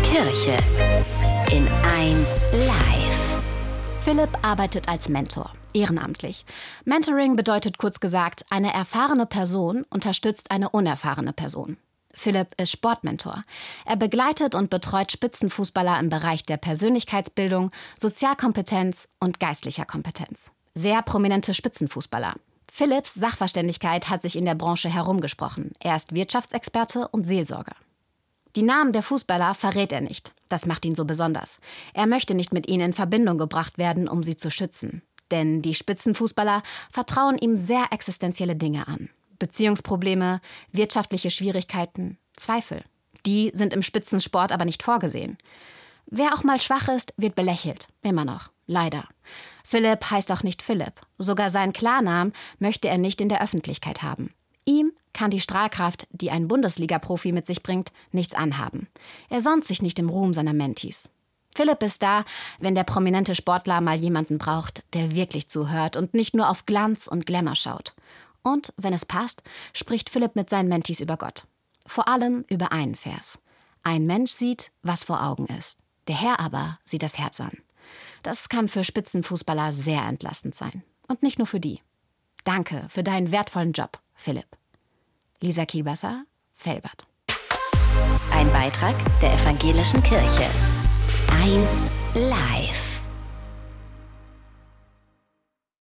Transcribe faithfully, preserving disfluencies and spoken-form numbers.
Kirche in eins Live. Philipp arbeitet als Mentor, ehrenamtlich. Mentoring bedeutet kurz gesagt, eine erfahrene Person unterstützt eine unerfahrene Person. Philipp ist Sportmentor. Er begleitet und betreut Spitzenfußballer im Bereich der Persönlichkeitsbildung, Sozialkompetenz und geistlicher Kompetenz. Sehr prominente Spitzenfußballer. Philipps Sachverständigkeit hat sich in der Branche herumgesprochen. Er ist Wirtschaftsexperte und Seelsorger. Die Namen der Fußballer verrät er nicht. Das macht ihn so besonders. Er möchte nicht mit ihnen in Verbindung gebracht werden, um sie zu schützen. Denn die Spitzenfußballer vertrauen ihm sehr existenzielle Dinge an. Beziehungsprobleme, wirtschaftliche Schwierigkeiten, Zweifel. Die sind im Spitzensport aber nicht vorgesehen. Wer auch mal schwach ist, wird belächelt. Immer noch. Leider. Philipp heißt auch nicht Philipp. Sogar seinen Klarnamen möchte er nicht in der Öffentlichkeit haben. Ihm kann die Strahlkraft, die ein Bundesliga-Profi mit sich bringt, nichts anhaben. Er sonnt sich nicht im Ruhm seiner Mentees. Philipp ist da, wenn der prominente Sportler mal jemanden braucht, der wirklich zuhört und nicht nur auf Glanz und Glamour schaut. Und, wenn es passt, spricht Philipp mit seinen Mentees über Gott. Vor allem über einen Vers. Ein Mensch sieht, was vor Augen ist. Der Herr aber sieht das Herz an. Das kann für Spitzenfußballer sehr entlastend sein. Und nicht nur für die. Danke für deinen wertvollen Job, Philipp. Lisa Kielbasser, Velbert. Ein Beitrag der Evangelischen Kirche. eins Live.